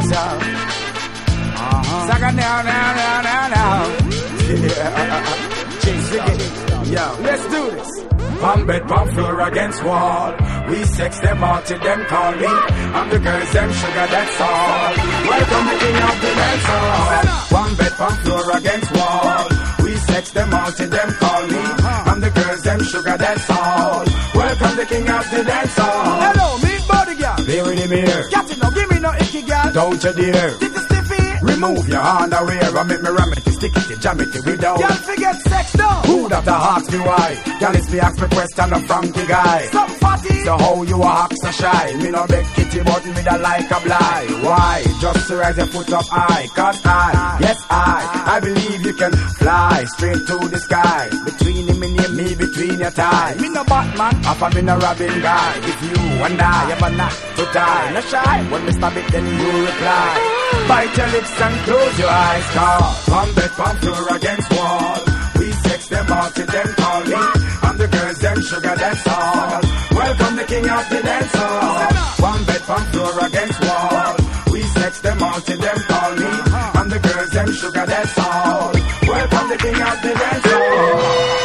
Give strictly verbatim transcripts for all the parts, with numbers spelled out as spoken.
up. Uh-huh. Saga now, now, now, now, now. Yeah. Yo, let's do this. Pump bed, pump floor against wall. We sex them out till them call me. I'm the girls, them sugar, that's all. Welcome the king of the dance hall. Pump bed, pump floor against wall. We sex them out till them call me. I'm the girls, them sugar, that's all. Welcome the king of the dance hall. Hello, meet body girl. They with him here. Got it now, give me no icky girl. Don't you dare. Did you stiffy? Remove your underwear and make me ram it, stick it, jam it without. Y'all forget sex down. Who that a ask me why? Y'all is me ask me question a Frankie guy. Some fatty. So how you a act so shy? Me no beg kitty but me da like a fly. Why? Just to raise your foot up high. Cause I, yes I, I believe you can fly straight to the sky. Between him and me, between your thighs. Me no Batman, up and me no Robin guy. If you and I ever not to die, no shy. When me stop it then you reply. Bite your lips and close your eyes. Cause pump bed, pump floor against wall. We sex them out till them call me. I'm the girls, them sugar, that's all. Welcome the king of the dance hall. Pump bed, pump floor against wall. We sex them out till them call me. I'm the girls, them sugar, that's all. Welcome the king of the dance hall.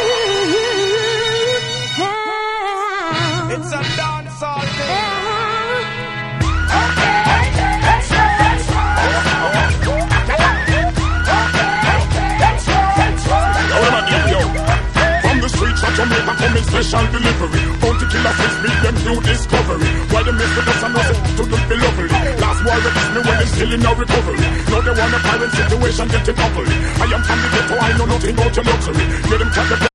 it's a dance all day. Jamaica coming special delivery. Bounty killer six beat them new discovery. While the miss with us and nothing to do the lovely. Last war with me when they still in no recovery. Now they want a pirate situation getting ugly. I am from the ghetto, I know nothing about your luxury. Get them cut the